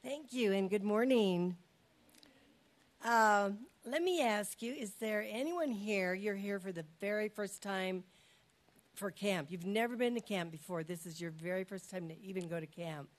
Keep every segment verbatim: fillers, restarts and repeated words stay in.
Thank you and good morning. Um, let me ask you, is there anyone here, you're here for the very first time for camp? You've never been to camp before. This is your very first time to even go to camp.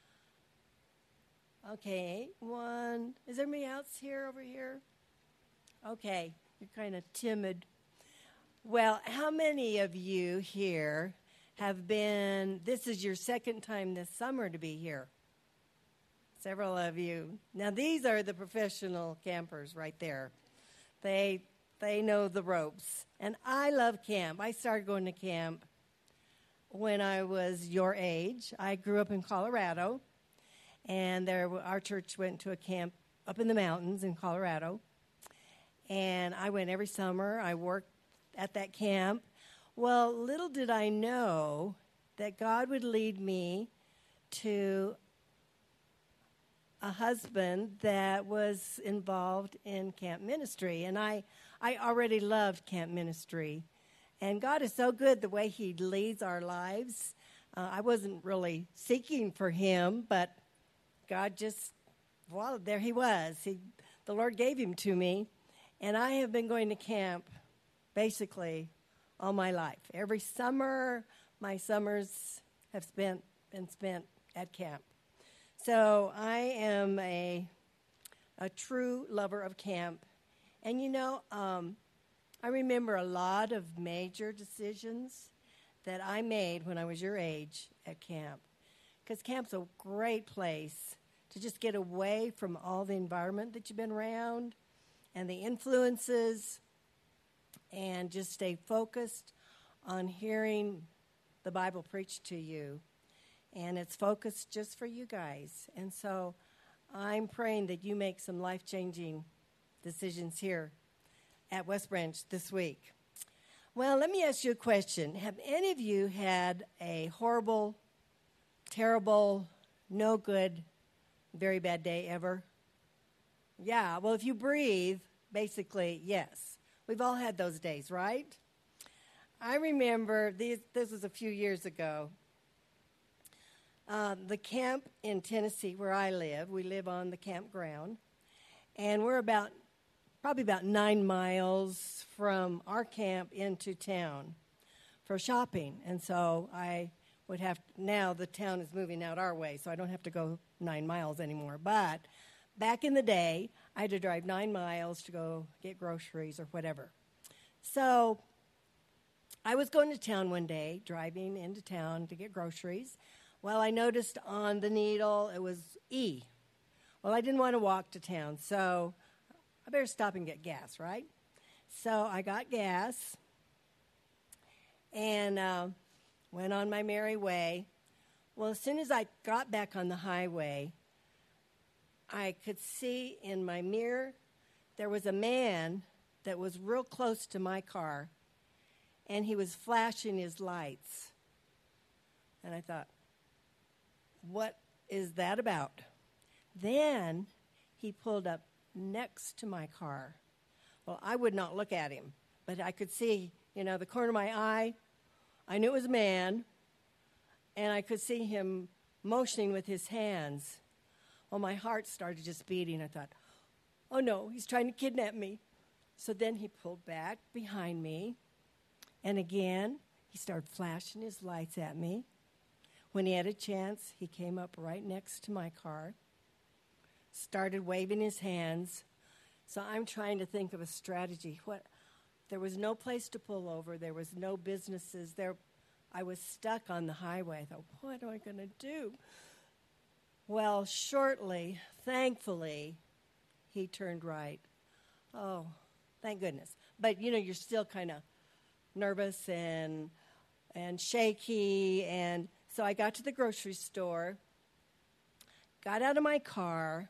Okay, one. Is there anybody else here over here? Okay, you're kind of timid. Well, how many of you here have been, this is your second time this summer to be here? Several of you. Now, these are the professional campers right there. They they know the ropes. And I love camp. I started going to camp when I was your age. I grew up in Colorado, and there our church went to a camp up in the mountains in Colorado. And I went every summer. I worked at that camp. Well, little did I know that God would lead me to a husband that was involved in camp ministry. And I, I already loved camp ministry. And God is so good the way he leads our lives. Uh, I wasn't really seeking for him, but God just, well, there he was. He, the Lord gave him to me. And I have been going to camp basically all my life. Every summer, my summers have spent been spent at camp. So I am a a true lover of camp. And, you know, um, I remember a lot of major decisions that I made when I was your age at camp. Because camp's a great place to just get away from all the environment that you've been around and the influences and just stay focused on hearing the Bible preached to you. And it's focused just for you guys. And so I'm praying that you make some life-changing decisions here at West Branch this week. Well, let me ask you a question. Have any of you had a horrible, terrible, no good, very bad day ever? Yeah, well, if you breathe, basically, yes. We've all had those days, right? I remember, these, this was a few years ago, Uh, the camp in Tennessee where I live, we live on the campground, and we're about, probably about nine miles from our camp into town for shopping. And so I would have, now the town is moving out our way, so I don't have to go nine miles anymore. But back in the day, I had to drive nine miles to go get groceries or whatever. So I was going to town one day, driving into town to get groceries. Well, I noticed on the needle it was E. Well, I didn't want to walk to town, so I better stop and get gas, right? So I got gas and uh, went on my merry way. Well, as soon as I got back on the highway, I could see in my mirror there was a man that was real close to my car, and he was flashing his lights. And I thought, what is that about? Then he pulled up next to my car. Well, I would not look at him, but I could see, you know, the corner of my eye. I knew it was a man, and I could see him motioning with his hands. Well, my heart started just beating. I thought, oh, no, he's trying to kidnap me. So then he pulled back behind me, and again, he started flashing his lights at me. When he had a chance, he came up right next to my car, started waving his hands. So I'm trying to think of a strategy. What? There was no place to pull over. There was no businesses. There, I was stuck on the highway. I thought, what am I going to do? Well, shortly, thankfully, he turned right. Oh, thank goodness. But, you know, you're still kind of nervous and and shaky, and so I got to the grocery store, got out of my car,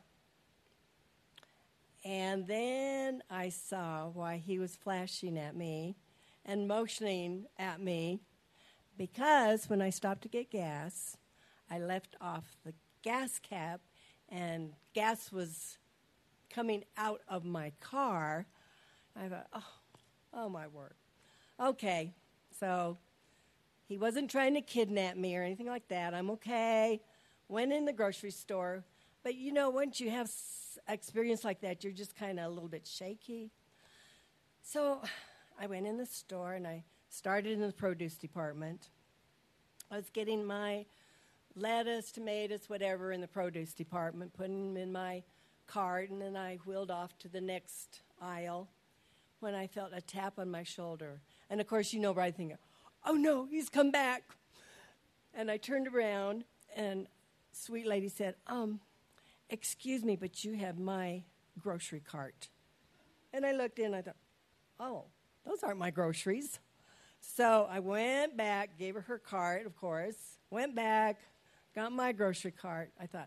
and then I saw why he was flashing at me and motioning at me, because when I stopped to get gas, I left off the gas cap, and gas was coming out of my car. I thought, oh, oh my word. Okay, so he wasn't trying to kidnap me or anything like that. I'm okay. Went in the grocery store, But, you know, once you have s- experience like that, you're just kind of a little bit shaky. So I went in the store, and I started in the produce department. I was getting my lettuce, tomatoes, whatever in the produce department, putting them in my cart, and then I wheeled off to the next aisle when I felt a tap on my shoulder. And, of course, you know where I think, oh, no, he's come back. And I turned around, and sweet lady said, um, excuse me, but you have my grocery cart. And I looked in, and I thought, oh, those aren't my groceries. So I went back, gave her her cart, of course, went back, got my grocery cart. I thought,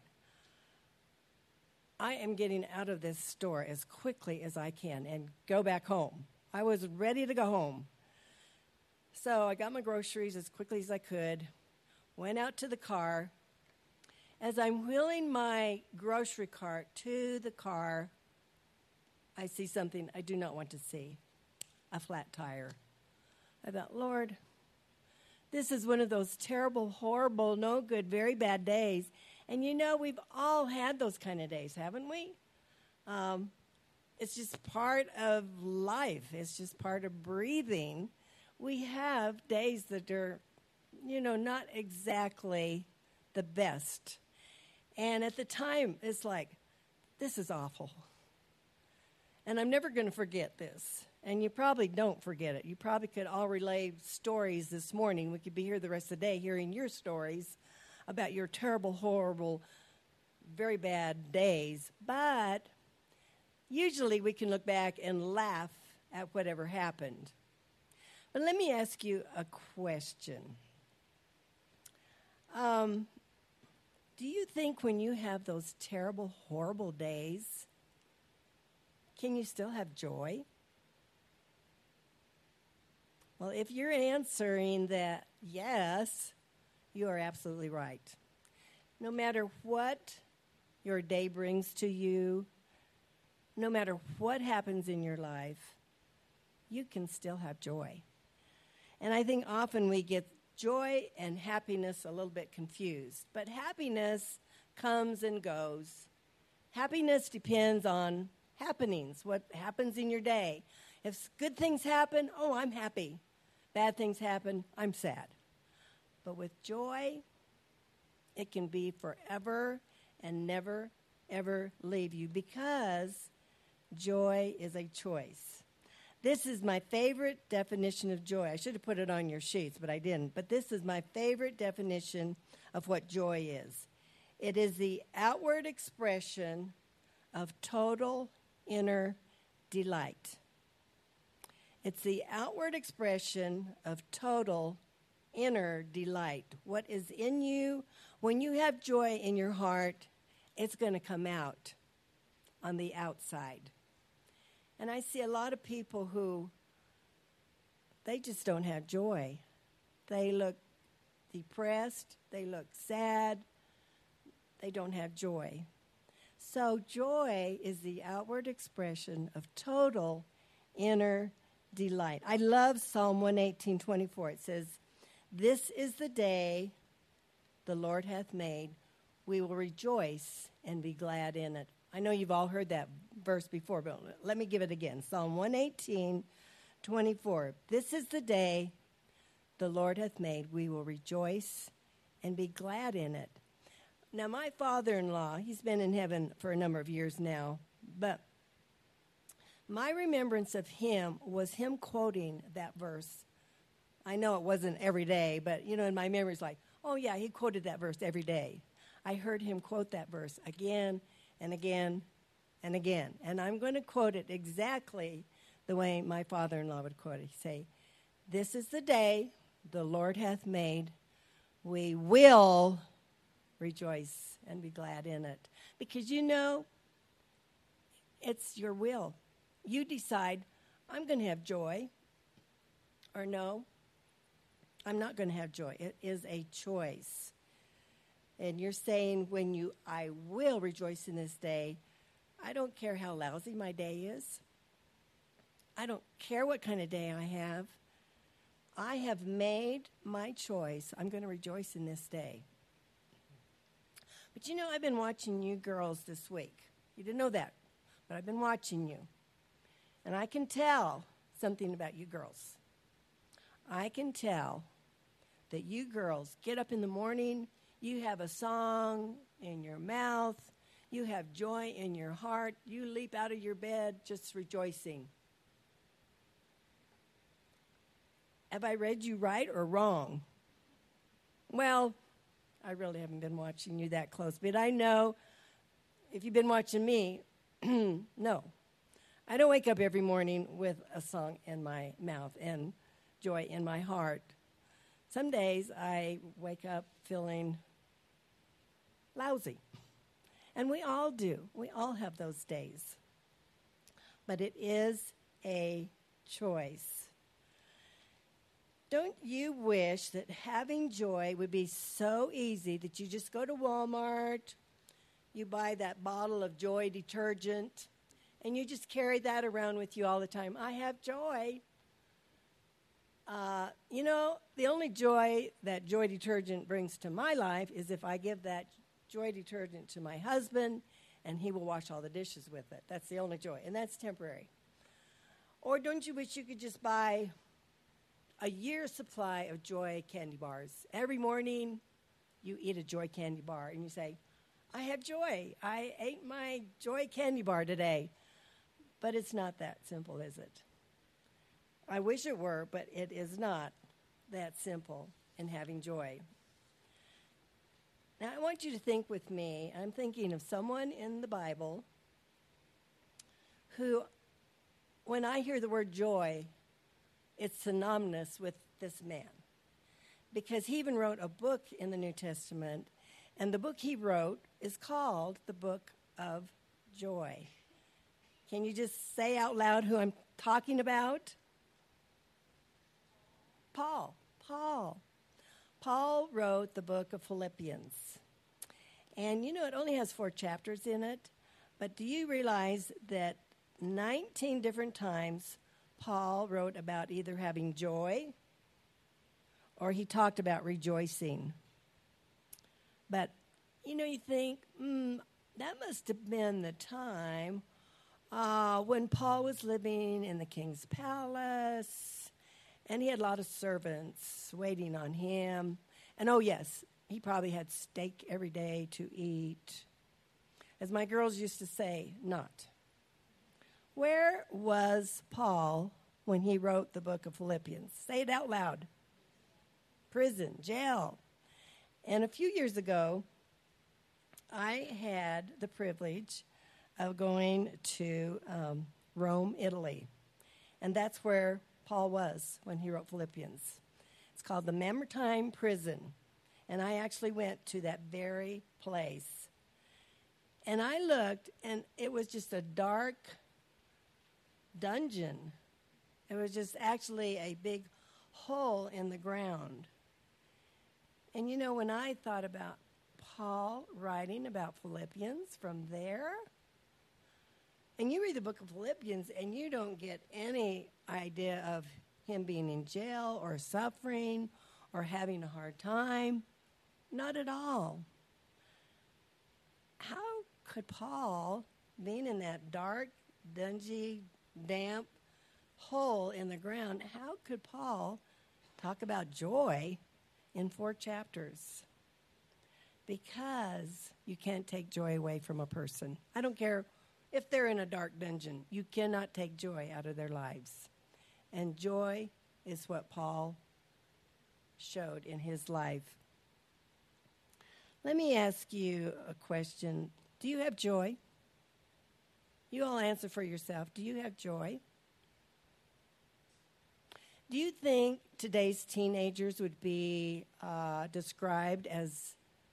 I am getting out of this store as quickly as I can and go back home. I was ready to go home. So I got my groceries as quickly as I could, went out to the car. As I'm wheeling my grocery cart to the car, I see something I do not want to see, a flat tire. I thought, Lord, this is one of those terrible, horrible, no good, very bad days. And you know, we've all had those kind of days, haven't we? Um, it's just part of life. It's just part of breathing. We have days that are, you know, not exactly the best. And at the time, it's like, this is awful. And I'm never going to forget this. And you probably don't forget it. You probably could all relay stories this morning. We could be here the rest of the day hearing your stories about your terrible, horrible, very bad days. But usually we can look back and laugh at whatever happened. But let me ask you a question. Um, do you think when you have those terrible, horrible days, can you still have joy? Well, if you're answering that yes, you are absolutely right. No matter what your day brings to you, no matter what happens in your life, you can still have joy. And I think often we get joy and happiness a little bit confused. But happiness comes and goes. Happiness depends on happenings, what happens in your day. If good things happen, oh, I'm happy. Bad things happen, I'm sad. But with joy, it can be forever and never, ever leave you because joy is a choice. This is my favorite definition of joy. I should have put it on your sheets, but I didn't. But this is my favorite definition of what joy is. It is the outward expression of total inner delight. It's the outward expression of total inner delight. What is in you, when you have joy in your heart, it's going to come out on the outside. And I see a lot of people who, they just don't have joy. They look depressed. They look sad. They don't have joy. So joy is the outward expression of total inner delight. I love Psalm one eighteen twenty-four. It says, "This is the day the Lord hath made. We will rejoice and be glad in it." I know you've all heard that verse before, but let me give it again. Psalm one eighteen twenty-four. "This is the day the Lord hath made. We will rejoice and be glad in it." Now, my father-in-law, he's been in heaven for a number of years now, but my remembrance of him was him quoting that verse. I know it wasn't every day, but, you know, in my memory, it's like, oh, yeah, he quoted that verse every day. I heard him quote that verse again and again and again. And I'm going to quote it exactly the way my father-in-law would quote it. He'd say, "This is the day the Lord hath made. We will rejoice and be glad in it." Because, you know, it's your will. You decide, I'm going to have joy, or no, I'm not going to have joy. It is a choice. And you're saying when you, I will rejoice in this day, I don't care how lousy my day is. I don't care what kind of day I have. I have made my choice. I'm going to rejoice in this day. But you know, I've been watching you girls this week. You didn't know that, but I've been watching you. And I can tell something about you girls. I can tell that you girls get up in the morning, you have a song in your mouth, you have joy in your heart, you leap out of your bed just rejoicing. Have I read you right or wrong? Well, I really haven't been watching you that close, but I know if you've been watching me, no. I don't wake up every morning with a song in my mouth and joy in my heart. Some days I wake up feeling lousy. And we all do. We all have those days. But it is a choice. Don't you wish that having joy would be so easy that you just go to Walmart, you buy that bottle of Joy detergent, and you just carry that around with you all the time? I have joy. Uh, you know, the only joy that Joy detergent brings to my life is if I give that Joy detergent to my husband, and he will wash all the dishes with it. That's the only joy, and that's temporary. Or don't you wish you could just buy a year's supply of Joy candy bars? Every morning, you eat a Joy candy bar, and you say, I have joy. I ate my Joy candy bar today. But it's not that simple, is it? I wish it were, but it is not that simple in having joy. Now, I want you to think with me. I'm thinking of someone in the Bible who, when I hear the word joy, it's synonymous with this man. Because he even wrote a book in the New Testament, and the book he wrote is called the Book of Joy. Can you just say out loud who I'm talking about? Paul. Paul. Paul wrote the book of Philippians. And you know, it only has four chapters in it. But do you realize that nineteen different times Paul wrote about either having joy or he talked about rejoicing? But, you know, you think, hmm, that must have been the time uh, when Paul was living in the king's palace, and he had a lot of servants waiting on him. And, oh, yes, he probably had steak every day to eat. As my girls used to say, not. Where was Paul when he wrote the book of Philippians? Say it out loud. Prison, jail. And a few years ago, I had the privilege of going to um, Rome, Italy. And that's where Paul was when he wrote Philippians. It's called the Mamertine Prison. And I actually went to that very place. And I looked, and it was just a dark dungeon. It was just actually a big hole in the ground. And you know, when I thought about Paul writing about Philippians from there, and you read the book of Philippians and you don't get any idea of him being in jail or suffering or having a hard time. Not at all. How could Paul, being in that dark, dungy, damp hole in the ground, how could Paul talk about joy in four chapters? Because you can't take joy away from a person. I don't care if they're in a dark dungeon. You cannot take joy out of their lives. And joy is what Paul showed in his life. Let me ask you a question. Do you have joy? You all answer for yourself. Do you have joy? Do you think today's teenagers would be uh, described as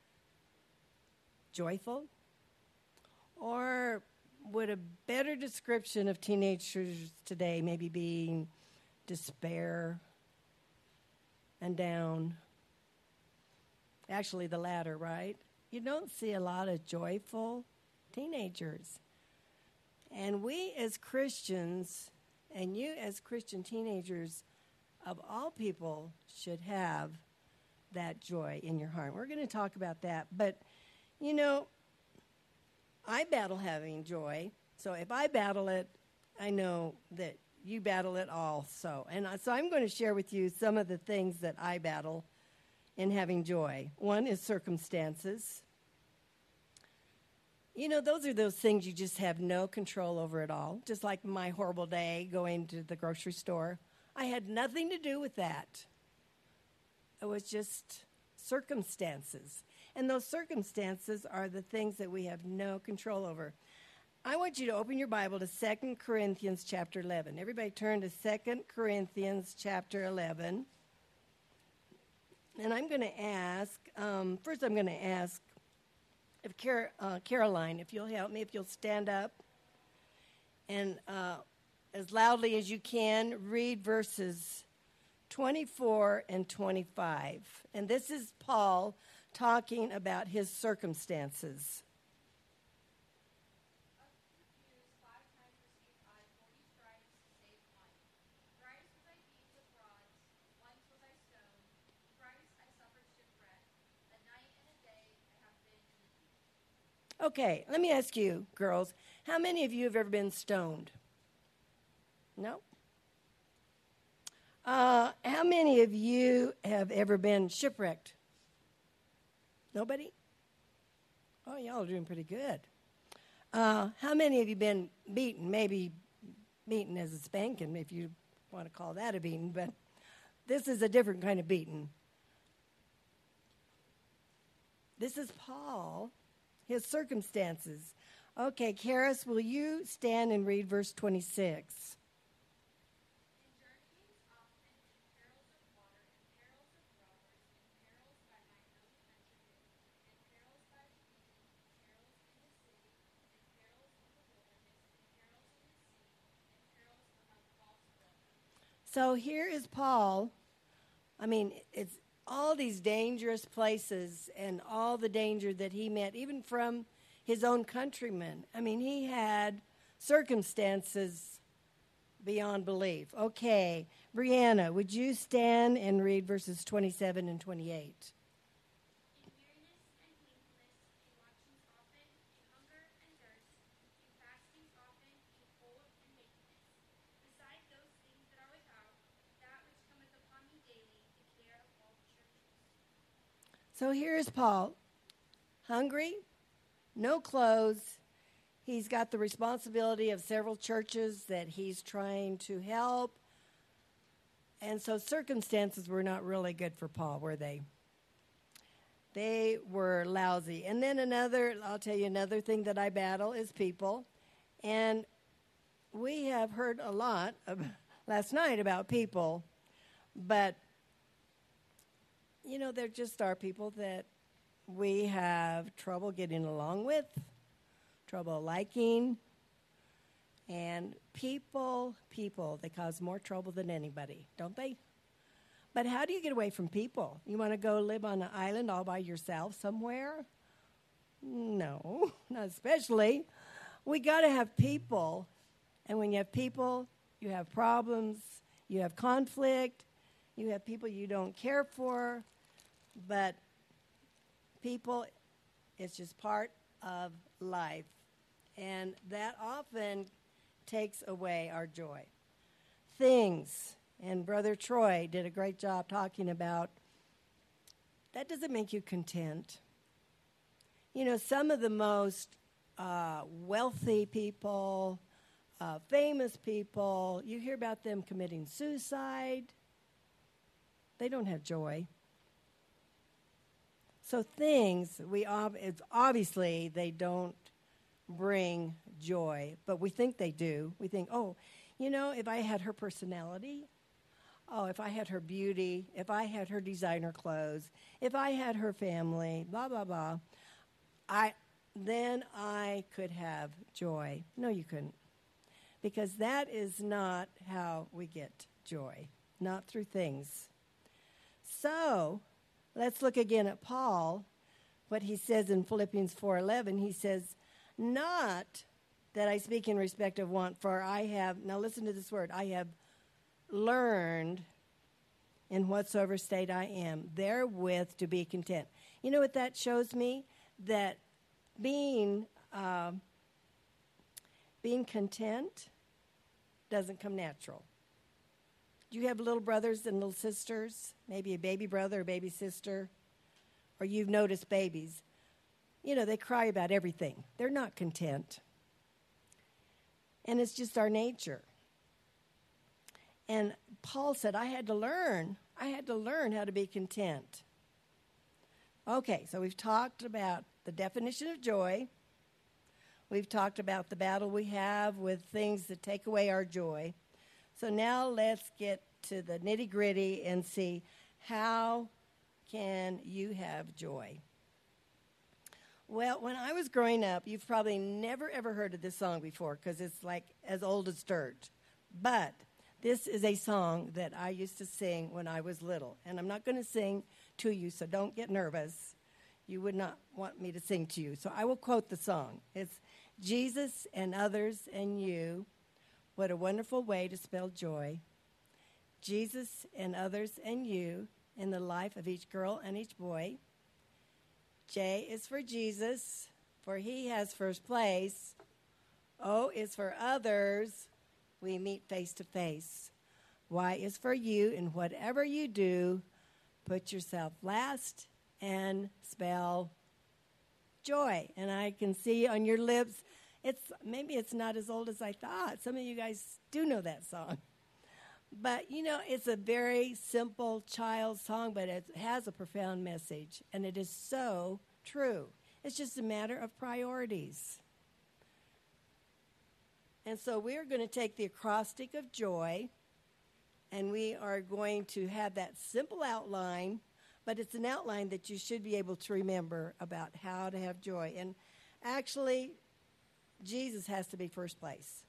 joyful? Or would a better description of teenagers today maybe be despair and down? Actually, the latter, right? You don't see a lot of joyful teenagers. And we as Christians, and you as Christian teenagers, of all people, should have that joy in your heart. We're going to talk about that. But, You know, I battle having joy. So if I battle it, I know that you battle it also. And so I'm going to share with you some of the things that I battle in having joy. One is circumstances. You know, those are those things you just have no control over at all. Just like my horrible day going to the grocery store. I had nothing to do with that. It was just circumstances. And those circumstances are the things that we have no control over. I want you to open your Bible to Second Corinthians chapter eleven. Everybody turn to Second Corinthians chapter eleven. And I'm going to ask, um, first I'm going to ask if Car- uh, Caroline, if you'll help me, if you'll stand up and uh, as loudly as you can read verses twenty-four and twenty-five. And this is Paul talking about his circumstances. Okay, let me ask you, girls, how many of you have ever been stoned? No? Uh, how many of you have ever been shipwrecked? Nobody? Oh, y'all are doing pretty good. Uh, how many of you been beaten? Maybe beaten as a spanking, if you want to call that a beating, but this is a different kind of beating. This is Paul. His circumstances. Okay, Karis, will you stand and read verse twenty-six? So here is Paul. I mean, it's all these dangerous places and all the danger that he met, even from his own countrymen. I mean, he had circumstances beyond belief. Okay, Brianna, would you stand and read verses twenty-seven and twenty-eight? So here's Paul, hungry, no clothes. He's got the responsibility of several churches that he's trying to help. And so circumstances were not really good for Paul, were they? They were lousy. And then another, I'll tell you another thing that I battle is people. And we have heard a lot of, last night about people, but you know, there just are people that we have trouble getting along with, trouble liking, and people, people, they cause more trouble than anybody, don't they? But how do you get away from people? You want to go live on an island all by yourself somewhere? No, not especially. We got to have people, and when you have people, you have problems, you have conflict, you have people you don't care for. But people, it's just part of life. And that often takes away our joy. Things, and Brother Troy did a great job talking about, that doesn't make you content. You know, some of the most uh, wealthy people, uh, famous people, you hear about them committing suicide. They don't have joy. So things, we ob- it's obviously they don't bring joy, but we think they do. We think, oh, you know, if I had her personality, oh, if I had her beauty, if I had her designer clothes, if I had her family, blah, blah, blah, I then I could have joy. No, you couldn't. Because that is not how we get joy, not through things. So let's look again at Paul, what he says in Philippians four eleven. He says, not that I speak in respect of want, for I have, now listen to this word, I have learned in whatsoever state I am, therewith to be content. You know what that shows me? That being um, being content doesn't come natural. Do you have little brothers and little sisters? Maybe a baby brother or baby sister? Or you've noticed babies. You know, they cry about everything. They're not content. And it's just our nature. And Paul said, I had to learn. I had to learn how to be content. Okay, so we've talked about the definition of joy. We've talked about the battle we have with things that take away our joy. So now let's get to the nitty-gritty and see how can you have joy. Well, when I was growing up, you've probably never, ever heard of this song before because it's like as old as dirt. But this is a song that I used to sing when I was little. And I'm not going to sing to you, so don't get nervous. You would not want me to sing to you. So I will quote the song. It's Jesus and others and you. What a wonderful way to spell joy. Jesus and others and you in the life of each girl and each boy. J is for Jesus, for he has first place. O is for others. We meet face to face. Y is for you, in whatever you do, put yourself last and spell joy. And I can see on your lips, it's maybe it's not as old as I thought. Some of you guys do know that song. But, you know, it's a very simple child song, but it has a profound message. And it is so true. It's just a matter of priorities. And so we're going to take the acrostic of joy, and we are going to have that simple outline, but it's an outline that you should be able to remember about how to have joy. And actually, Jesus has to be first place.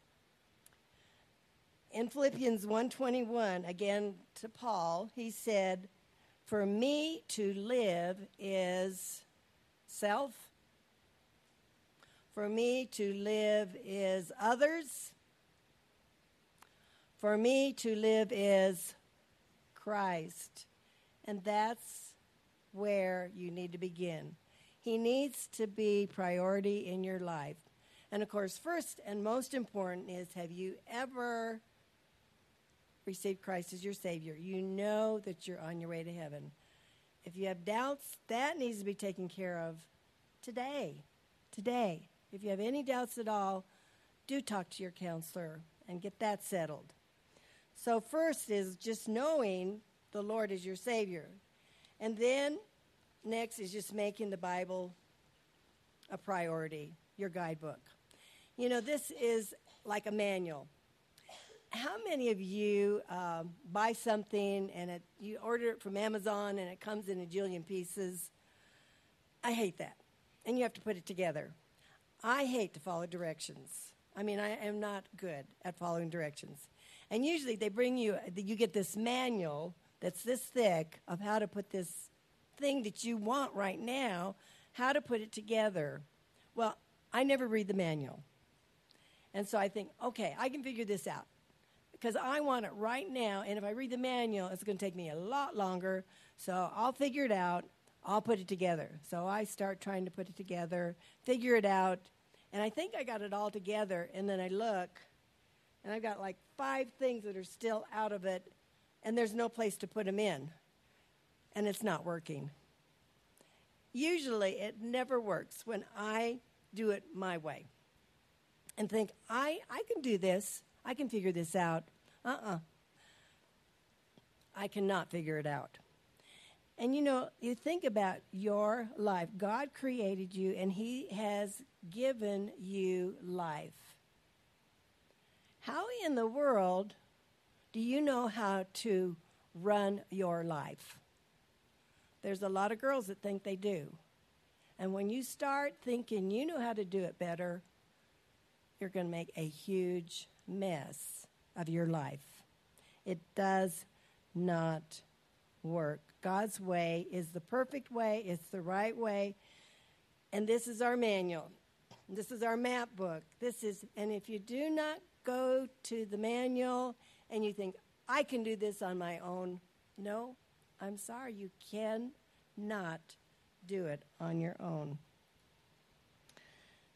In Philippians one twenty-one, again to Paul, he said, for me to live is self. For me to live is others. For me to live is Christ. And that's where you need to begin. He needs to be priority in your life. And of course, first and most important is, have you ever received Christ as your Savior? You know that you're on your way to heaven. If you have doubts, that needs to be taken care of today. Today. If you have any doubts at all, do talk to your counselor and get that settled. So first is just knowing the Lord is your Savior. And then next is just making the Bible a priority, your guidebook. You know, this is like a manual. How many of you um, buy something and it, you order it from Amazon and it comes in a jillion pieces? I hate that. And you have to put it together. I hate to follow directions. I mean, I am not good at following directions. And usually they bring you, you get this manual that's this thick of how to put this thing that you want right now, how to put it together. Well, I never read the manual. And so I think, okay, I can figure this out because I want it right now. And if I read the manual, it's going to take me a lot longer. So I'll figure it out. I'll put it together. So I start trying to put it together, figure it out. And I think I got it all together. And then I look, and I've got like five things that are still out of it. And there's no place to put them in. And it's not working. Usually it never works when I do it my way. And think, I, I can do this. I can figure this out. Uh-uh. I cannot figure it out. And, you know, you think about your life. God created you, and he has given you life. How in the world do you know how to run your life? There's a lot of girls that think they do. And when you start thinking you know how to do it better, you're going to make a huge mess of your life. It does not work. God's way is the perfect way. It's the right way. And this is our manual. This is our map book. This is, and if you do not go to the manual and you think, I can do this on my own, no, I'm sorry, you cannot do it on your own.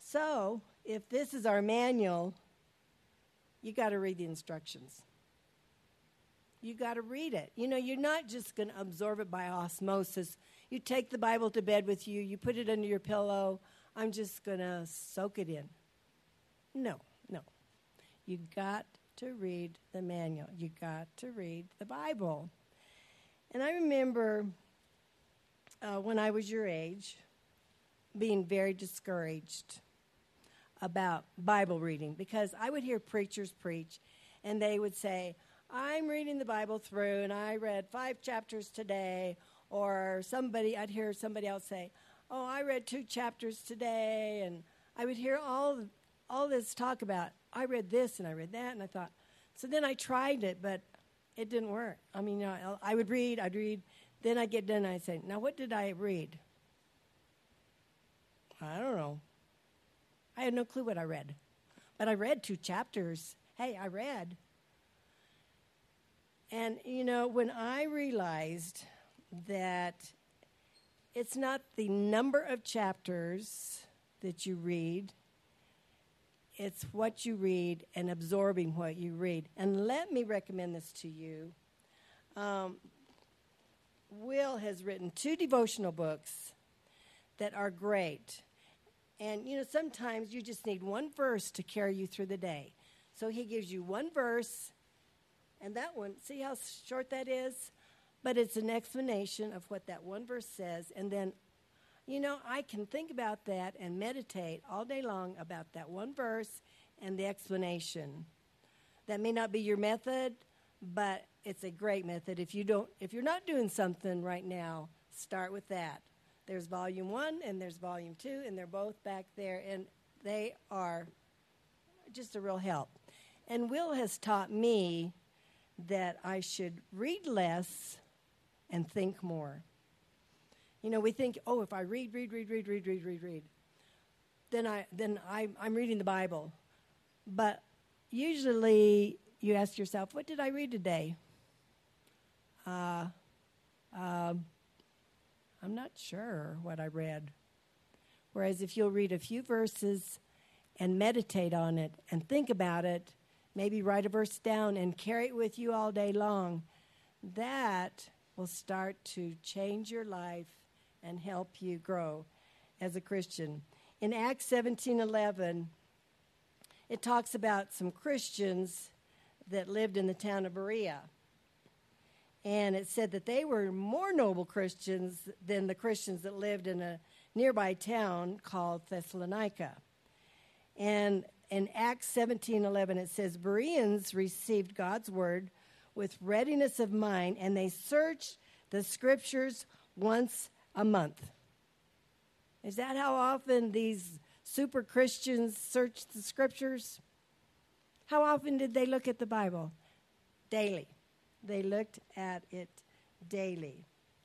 So, if this is our manual, you got to read the instructions. You got to read it. You know, you're not just going to absorb it by osmosis. You take the Bible to bed with you, you put it under your pillow. I'm just going to soak it in. No, no. You got to read the manual. You got to read the Bible. And I remember uh, when I was your age, being very discouraged about Bible reading, because I would hear preachers preach, and they would say, I'm reading the Bible through, and I read five chapters today, or somebody, I'd hear somebody else say, oh, I read two chapters today, and I would hear all all this talk about, I read this, and I read that, and I thought, so then I tried it, but it didn't work. I mean, you know, I would read, I'd read, then I'd get done, and I'd say, now what did I read? I don't know. I had no clue what I read. But I read two chapters. Hey, I read. And, you know, when I realized that it's not the number of chapters that you read, it's what you read and absorbing what you read. And let me recommend this to you. Um, Will has written two devotional books that are great. And, you know, sometimes you just need one verse to carry you through the day. So he gives you one verse, and that one, see how short that is? But it's an explanation of what that one verse says. And then, you know, I can think about that and meditate all day long about that one verse and the explanation. That may not be your method, but it's a great method. If you don't, if you're not doing something right now, start with that. There's volume one and there's volume two, and they're both back there, and they are just a real help. And Will has taught me that I should read less and think more. You know, we think, oh, if I read, read, read, read, read, read, read, read, then I then I, I'm reading the Bible. But usually you ask yourself, what did I read today? Uh, um, I'm not sure what I read. Whereas if you'll read a few verses and meditate on it and think about it, maybe write a verse down and carry it with you all day long, that will start to change your life and help you grow as a Christian. In Acts seventeen eleven, it talks about some Christians that lived in the town of Berea. And it said that they were more noble Christians than the Christians that lived in a nearby town called Thessalonica. And in Acts seventeen eleven, it says, Bereans received God's word with readiness of mind, and they searched the scriptures once a month. Is that how often these super Christians search the scriptures? How often did they look at the Bible? Daily. They looked at it daily.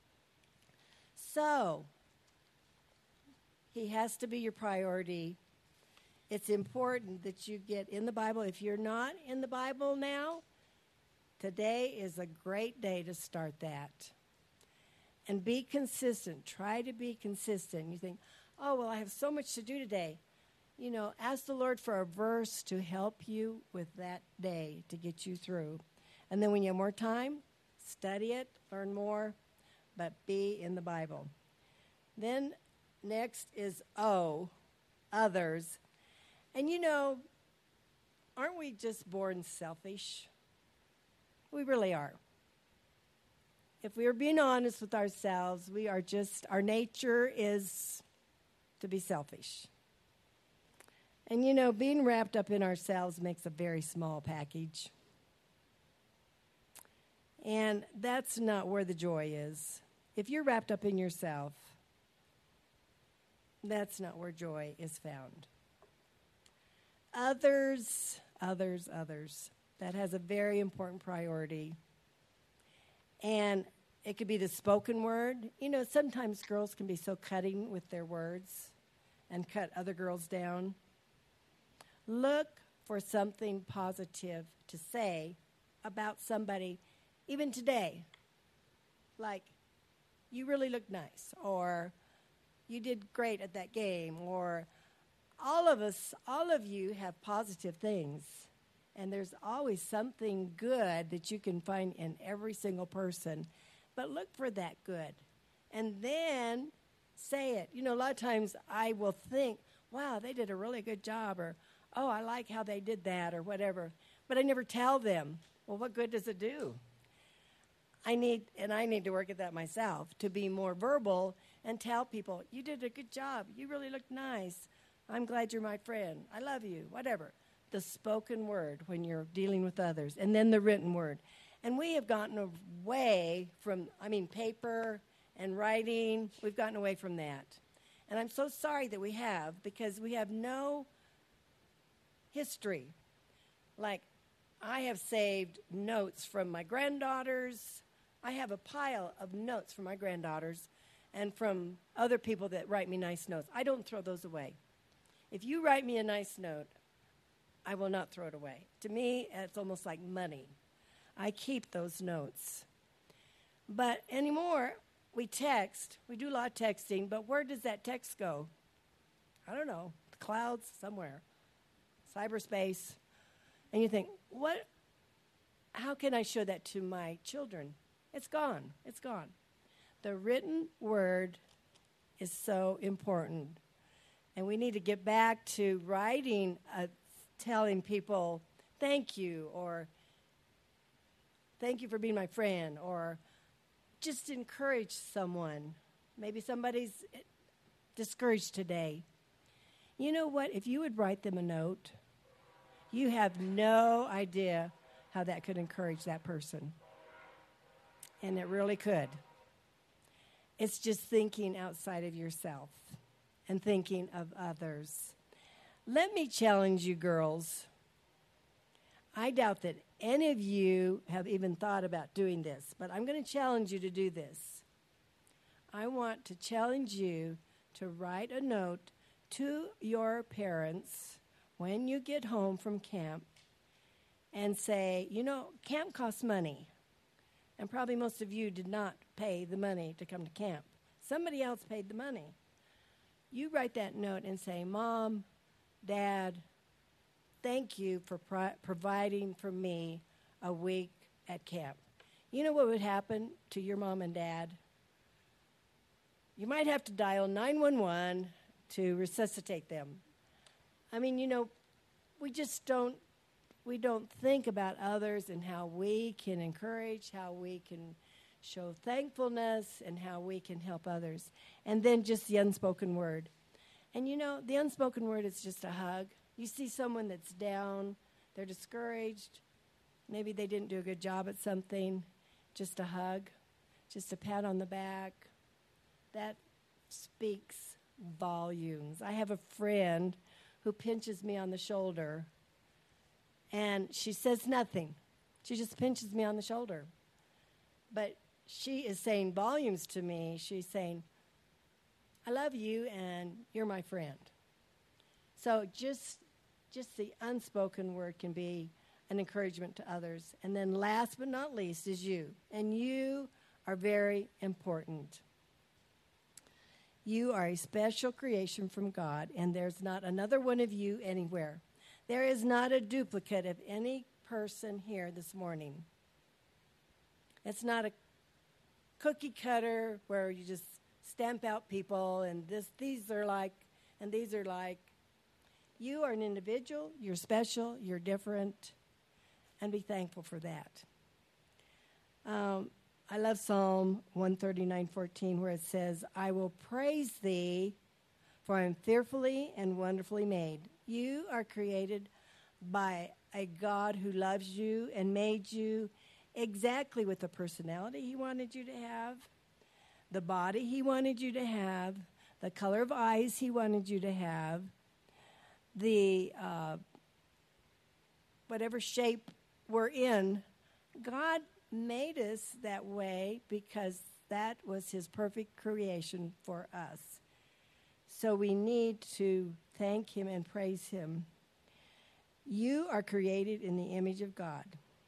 So, he has to be your priority. It's important that you get in the Bible. If you're not in the Bible now, today is a great day to start that. And be consistent. Try to be consistent. You think, oh, well, I have so much to do today. You know, ask the Lord for a verse to help you with that day to get you through. And then when you have more time, study it, learn more, but be in the Bible. Then next is O, others. And you know, aren't we just born selfish? We really are. If we are being honest with ourselves, we are just, our nature is to be selfish. And you know, being wrapped up in ourselves makes a very small package. And that's not where the joy is. If you're wrapped up in yourself, that's not where joy is found. Others, others, others. That has a very important priority. And it could be the spoken word. You know, sometimes girls can be so cutting with their words and cut other girls down. Look for something positive to say about somebody, even today. Like, you really look nice, or you did great at that game, or all of us, all of you have positive things. And there's always something good that you can find in every single person. But look for that good. And then say it. You know, a lot of times I will think, wow, they did a really good job, or, oh, I like how they did that, or whatever. But I never tell them, well, what good does it do? I need, and I need to work at that myself, to be more verbal and tell people, you did a good job. You really looked nice. I'm glad you're my friend. I love you, whatever. The spoken word when you're dealing with others, and then the written word. And we have gotten away from, I mean, paper and writing. We've gotten away from that. And I'm so sorry that we have, because we have no history. Like, I have saved notes from my granddaughters. I have a pile of notes from my granddaughters and from other people that write me nice notes. I don't throw those away. If you write me a nice note, I will not throw it away. To me, it's almost like money. I keep those notes. But anymore, we text. We do a lot of texting, but where does that text go? I don't know. The clouds, somewhere. Cyberspace. And you think, what? How can I show that to my children? It's gone. It's gone. The written word is so important. And we need to get back to writing, uh, telling people, thank you, or thank you for being my friend, or just encourage someone. Maybe somebody's discouraged today. You know what? If you would write them a note, you have no idea how that could encourage that person. And it really could. It's just thinking outside of yourself and thinking of others. Let me challenge you, girls. I doubt that any of you have even thought about doing this, but I'm going to challenge you to do this. I want to challenge you to write a note to your parents when you get home from camp and say, you know, camp costs money. And probably most of you did not pay the money to come to camp. Somebody else paid the money. You write that note and say, Mom, Dad, thank you for pro- providing for me a week at camp. You know what would happen to your mom and dad? You might have to dial nine one one to resuscitate them. I mean, you know, we just don't, we don't think about others and how we can encourage, how we can show thankfulness, and how we can help others. And then just the unspoken word. And you know, the unspoken word is just a hug. You see someone that's down, they're discouraged, maybe they didn't do a good job at something, just a hug, just a pat on the back. That speaks volumes. I have a friend who pinches me on the shoulder, and she says nothing. She just pinches me on the shoulder. But she is saying volumes to me. She's saying, I love you, and you're my friend. So just, just the unspoken word can be an encouragement to others. And then last but not least is you. And you are very important. You are a special creation from God, and there's not another one of you anywhere. There is not a duplicate of any person here this morning. It's not a cookie cutter where you just stamp out people and this, these are like, and these are like. You are an individual, you're special, you're different, and be thankful for that. Um, I love Psalm one thirty-nine fourteen, where it says, I will praise thee, for I am fearfully and wonderfully made. You are created by a God who loves you and made you exactly with the personality he wanted you to have, the body he wanted you to have, the color of eyes he wanted you to have, the uh, whatever shape we're in. God made us that way because that was his perfect creation for us. So we need to thank him and praise him. You are created in the image of God.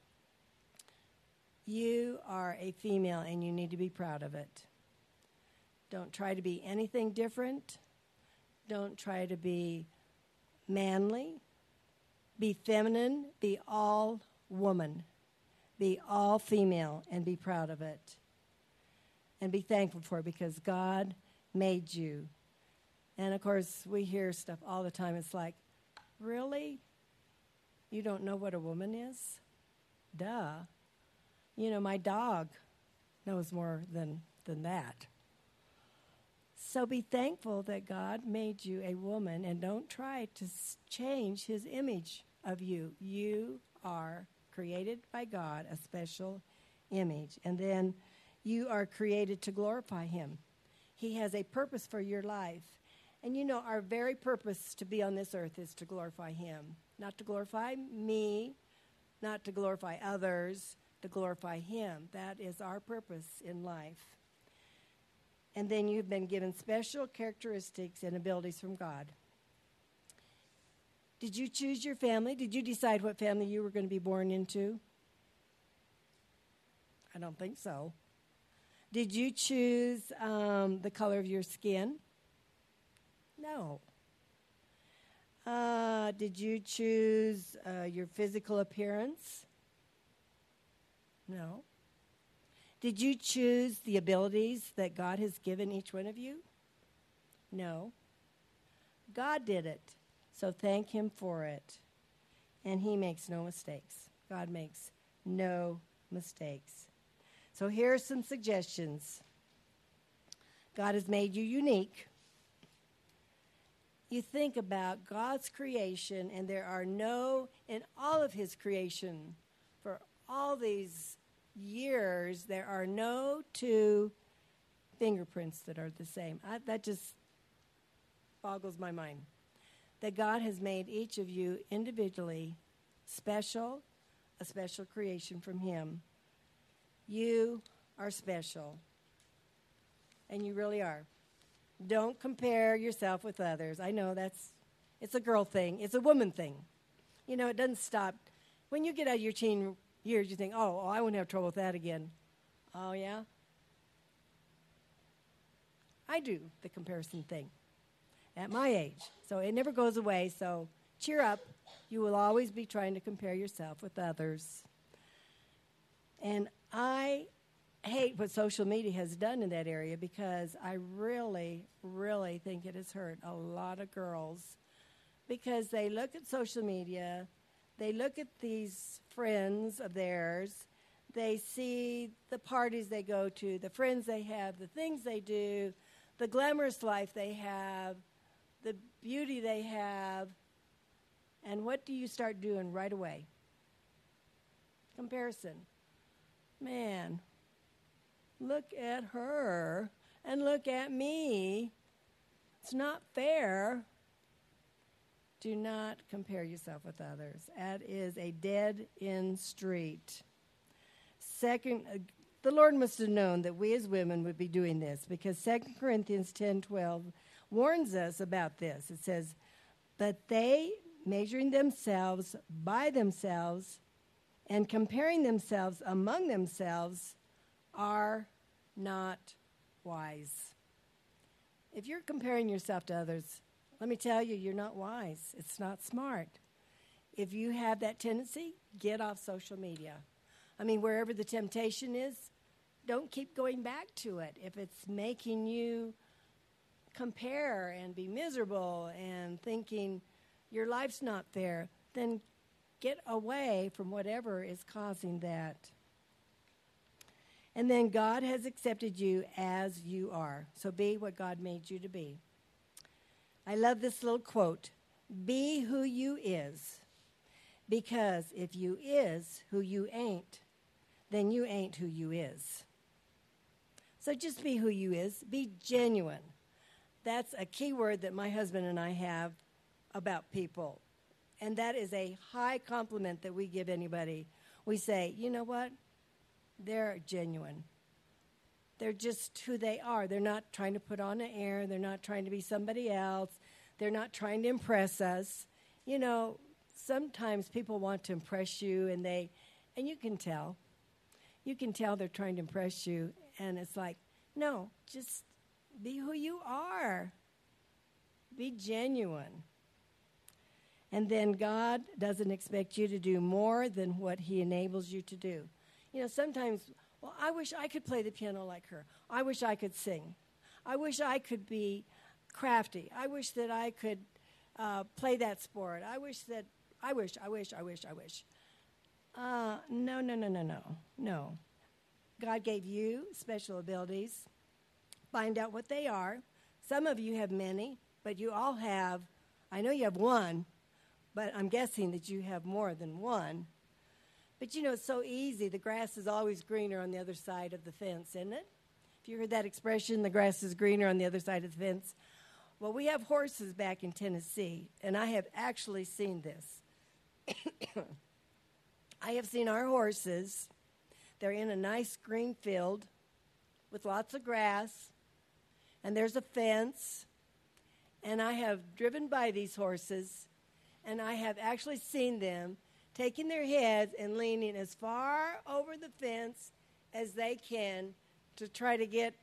You are a female, and you need to be proud of it. Don't try to be anything different. Don't try to be manly, be feminine, be all woman, be all female, and be proud of it. And be thankful for it because God made you. And, of course, we hear stuff all the time. It's like, really? You don't know what a woman is? Duh. You know, my dog knows more than, than that. So be thankful that God made you a woman, and don't try to s- change his image of you. You are created by God, a special image. And then you are created to glorify him. He has a purpose for your life. And you know, our very purpose to be on this earth is to glorify him. Not to glorify me, not to glorify others, to glorify him. That is our purpose in life. And then you've been given special characteristics and abilities from God. Did you choose your family? Did you decide what family you were going to be born into? I don't think so. Did you choose um, the color of your skin? No. Uh, did you choose uh, your physical appearance? No. Did you choose the abilities that God has given each one of you? No. God did it, so thank him for it. And he makes no mistakes. God makes no mistakes. So here are some suggestions. God has made you unique. You think about God's creation, and there are no, in all of his creation, for all these years, there are no two fingerprints that are the same. I, that just boggles my mind. That God has made each of you individually special, a special creation from him. You are special, and you really are. Don't compare yourself with others. I know that's, it's a girl thing. It's a woman thing. You know, it doesn't stop. When you get out of your teen years, you think, oh, oh, I won't have trouble with that again. Oh, yeah? I do the comparison thing at my age. So it never goes away. So cheer up. You will always be trying to compare yourself with others. And I hate what social media has done in that area because I really, really think it has hurt a lot of girls because they look at social media, they look at these friends of theirs, they see the parties they go to, the friends they have, the things they do, the glamorous life they have, the beauty they have, and what do you start doing right away? Comparison. Man, look at her and look at me. It's not fair. Do not compare yourself with others. That is a dead-end street. Second, uh, the Lord must have known that we as women would be doing this because Second Corinthians ten twelve warns us about this. It says, but they, measuring themselves by themselves and comparing themselves among themselves, are not wise. If you're comparing yourself to others, let me tell you, you're not wise. It's not smart. If you have that tendency, get off social media. I mean, wherever the temptation is, don't keep going back to it. If it's making you compare and be miserable and thinking your life's not fair, then get away from whatever is causing that. And then God has accepted you as you are. So be what God made you to be. I love this little quote. Be who you is. Because if you is who you ain't, then you ain't who you is. So just be who you is. Be genuine. That's a key word that my husband and I have about people. And that is a high compliment that we give anybody. We say, you know what? They're genuine. They're just who they are. They're not trying to put on an air. They're not trying to be somebody else. They're not trying to impress us. You know, sometimes people want to impress you, and they, and you can tell. You can tell they're trying to impress you, and it's like, no, just be who you are. Be genuine. And then God doesn't expect you to do more than what he enables you to do. You know, sometimes, well, I wish I could play the piano like her. I wish I could sing. I wish I could be crafty. I wish that I could uh, play that sport. I wish that, I wish, I wish, I wish, I wish. Uh, no, no, no, no, no, no. God gave you special abilities. Find out what they are. Some of you have many, but you all have, I know you have one, but I'm guessing that you have more than one. But you know, it's so easy. The grass is always greener on the other side of the fence, isn't it? If you heard that expression, the grass is greener on the other side of the fence. Well, we have horses back in Tennessee, and I have actually seen this. I have seen our horses. They're in a nice green field with lots of grass, and there's a fence. And I have driven by these horses, and I have actually seen them taking their heads and leaning as far over the fence as they can to try to get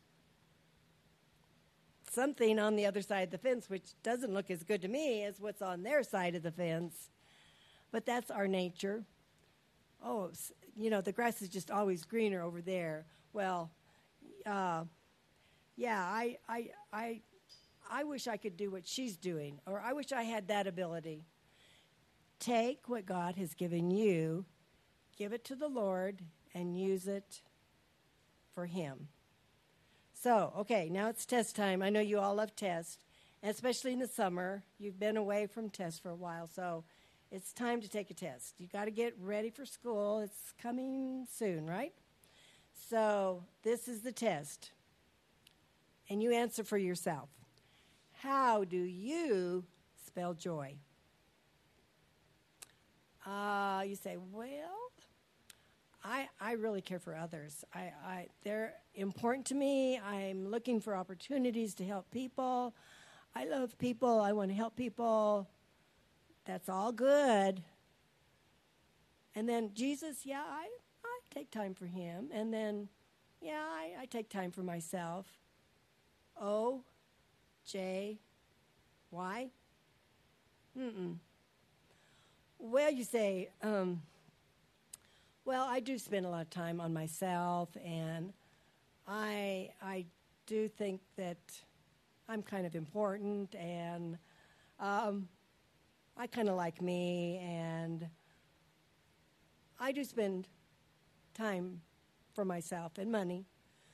something on the other side of the fence, which doesn't look as good to me as what's on their side of the fence. But that's our nature. Oh, you know, the grass is just always greener over there. Well, uh, yeah, I, I, I, I wish I could do what she's doing, or I wish I had that ability. Take what God has given you, give it to the Lord, and use it for him. So, okay, now it's test time. I know you all love tests, and especially in the summer. You've been away from tests for a while, so it's time to take a test. You got to get ready for school. It's coming soon, right? So this is the test, and you answer for yourself. How do you spell joy? Uh, you say, well, I I really care for others. I, I they're important to me. I'm looking for opportunities to help people. I love people. I want to help people. That's all good. And then Jesus, yeah, I, I take time for him. And then, yeah, I, I take time for myself. O, J, Y? Mm-mm. Well, you say, um, well, I do spend a lot of time on myself, and I I do think that I'm kind of important, and um, I kind of like me, and I do spend time for myself and money,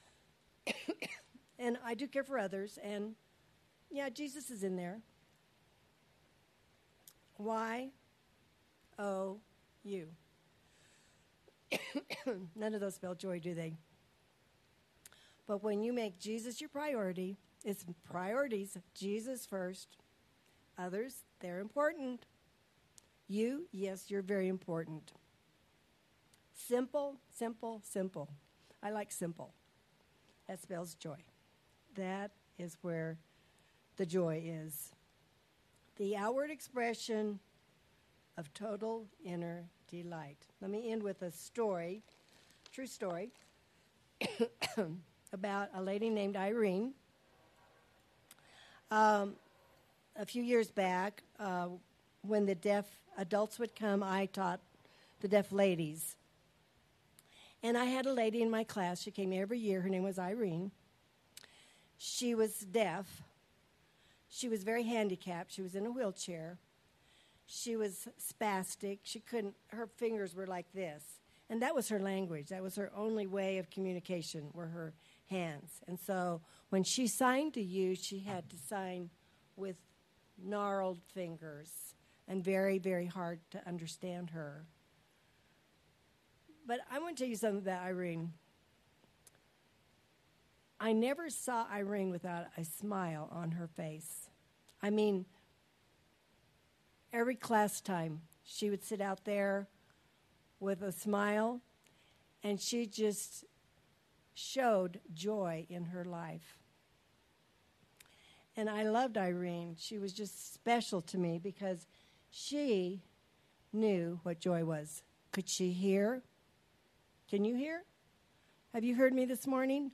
and I do care for others, and yeah, Jesus is in there. Y O U. None of those spell joy, do they? But when you make Jesus your priority, it's priorities. Jesus first. Others, they're important. You, yes, you're very important. Simple, simple, simple. I like simple. That spells joy. That is where the joy is. The outward expression of total inner delight. Let me end with a story, true story, about a lady named Irene. Um, a few years back, uh, when the deaf adults would come, I taught the deaf ladies. And I had a lady in my class. She came every year. Her name was Irene. She was deaf. She was very handicapped. She was in a wheelchair. She was spastic. She couldn't, her fingers were like this. And that was her language. That was her only way of communication, were her hands. And so when she signed to you, she had to sign with gnarled fingers and very, very hard to understand her. But I want to tell you something about Irene. I never saw Irene without a smile on her face. I mean, every class time, she would sit out there with a smile, and she just showed joy in her life. And I loved Irene. She was just special to me because she knew what joy was. Could she hear? Can you hear? Have you heard me this morning?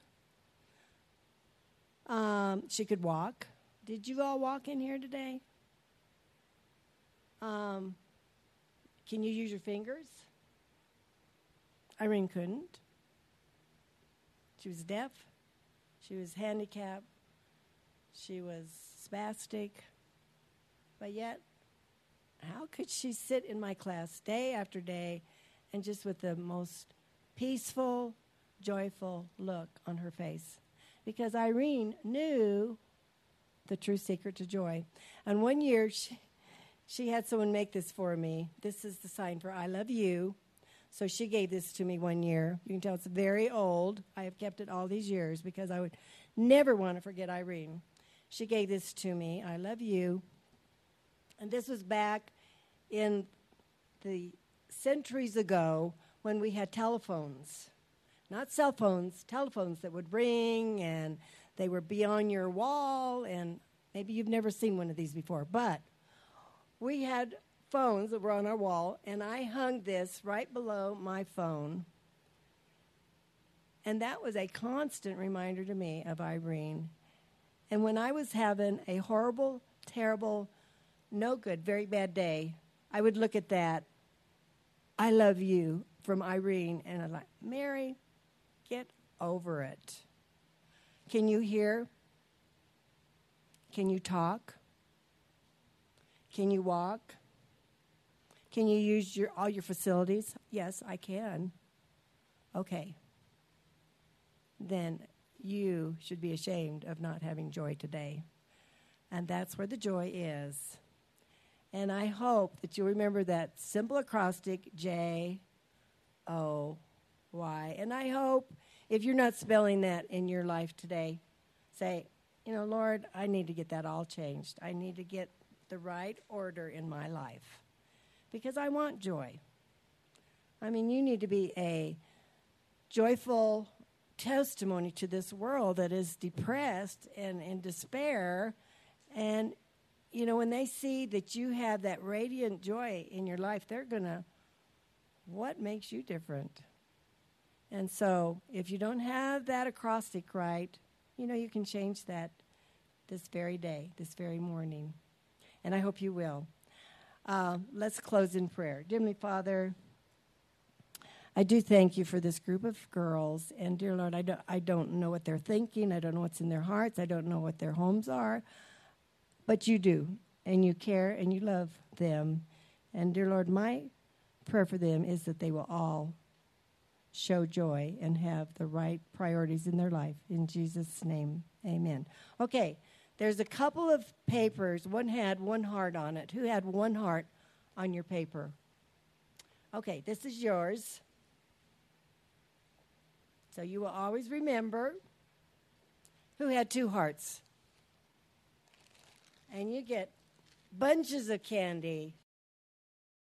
Um, she could walk. Did you all walk in here today? Um, can you use your fingers? Irene couldn't. She was deaf. She was handicapped. She was spastic. But yet, how could she sit in my class day after day and just with the most peaceful, joyful look on her face? Because Irene knew the true secret to joy. And one year, she, she had someone make this for me. This is the sign for I love you. So she gave this to me one year. You can tell it's very old. I have kept it all these years because I would never want to forget Irene. She gave this to me, I love you. And this was back in the centuries ago when we had telephones. Not cell phones, telephones that would ring, and they would be on your wall, and maybe you've never seen one of these before. But we had phones that were on our wall, and I hung this right below my phone. And that was a constant reminder to me of Irene. And when I was having a horrible, terrible, no good, very bad day, I would look at that, I love you, from Irene, and I'm like, Mary, get over it. Can you hear? Can you talk? Can you walk? Can you use your all your facilities? Yes, I can. Okay. Then you should be ashamed of not having joy today. And that's where the joy is. And I hope that you'll remember that simple acrostic, J O Y. And I hope if you're not spelling that in your life today, say, you know, Lord, I need to get that all changed. I need to get the right order in my life because I want joy. I mean, you need to be a joyful testimony to this world that is depressed and in despair. And, you know, when they see that you have that radiant joy in your life, they're going to, what makes you different? And so if you don't have that acrostic right, you know, you can change that this very day, this very morning. And I hope you will. Uh, let's close in prayer. Dear Heavenly Father, I do thank you for this group of girls. And dear Lord, I don't, I don't know what they're thinking. I don't know what's in their hearts. I don't know what their homes are. But you do. And you care and you love them. And dear Lord, my prayer for them is that they will all show joy and have the right priorities in their life. In Jesus' name, amen. Okay, there's a couple of papers. One had one heart on it. Who had one heart on your paper? Okay, this is yours. So you will always remember who had two hearts. And you get bunches of candy.